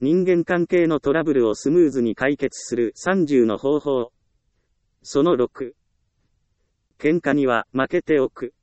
人間関係のトラブルをスムーズに解決する30の方法。その6。喧嘩には負けておく。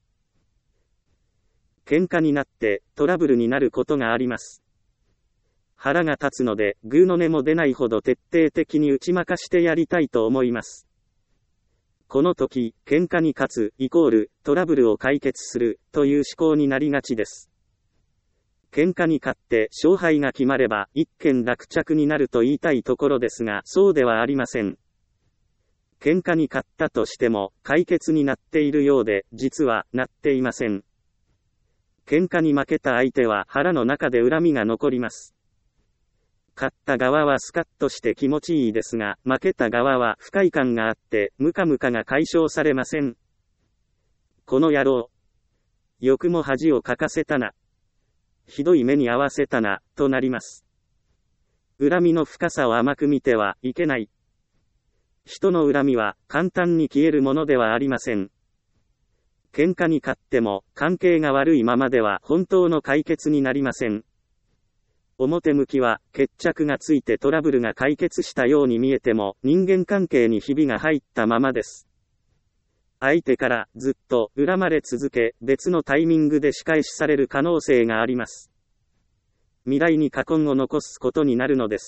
喧嘩になってトラブルになることがあります。腹が立つので、グーの音も出ないほど徹底的に打ち負かしてやりたいと思います。この時、喧嘩に勝つイコールトラブルを解決するという思考になりがちです。喧嘩に勝って勝敗が決まれば一件落着になると言いたいところですが、そうではありません。喧嘩に勝ったとしても解決になっているようで、実はなっていません。喧嘩に負けた相手は腹の中で恨みが残ります。勝った側はスカッとして気持ちいいですが、負けた側は不快感があってムカムカが解消されません。この野郎。よくも恥をかかせたな。ひどい目に遭わせたな、となります。恨みの深さを甘く見てはいけない。人の恨みは簡単に消えるものではありません。喧嘩に勝っても関係が悪いままでは本当の解決になりません。表向きは決着がついてトラブルが解決したように見えても人間関係にひびが入ったままです。相手からずっと恨まれ続け、別のタイミングで仕返しされる可能性があります。未来に禍根を残すことになるのです。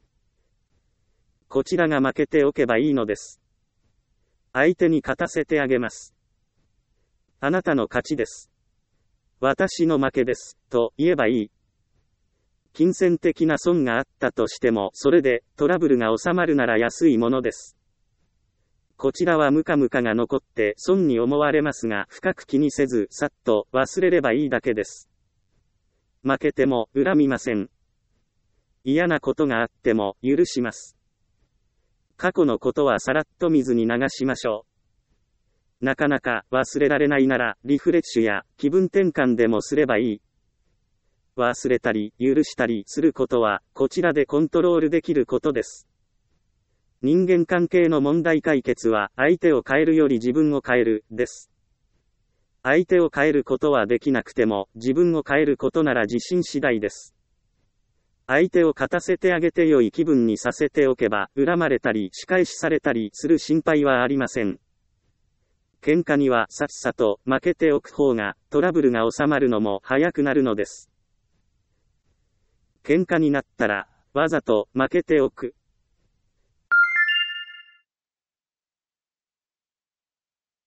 こちらが負けておけばいいのです。相手に勝たせてあげます。あなたの勝ちです。私の負けです、と言えばいい。金銭的な損があったとしても、それでトラブルが収まるなら安いものです。こちらはムカムカが残って損に思われますが、深く気にせずさっと忘れればいいだけです。負けても恨みません。嫌なことがあっても許します。過去のことはさらっと水に流しましょう。なかなか忘れられないならリフレッシュや気分転換でもすればいい。忘れたり許したりすることはこちらでコントロールできることです。人間関係の問題解決は相手を変えるより自分を変えるです。相手を変えることはできなくても自分を変えることなら自信次第です。相手を勝たせてあげて良い気分にさせておけば恨まれたり仕返しされたりする心配はありません。喧嘩にはさっさと負けておく方がトラブルが収まるのも早くなるのです。喧嘩になったらわざと負けておく。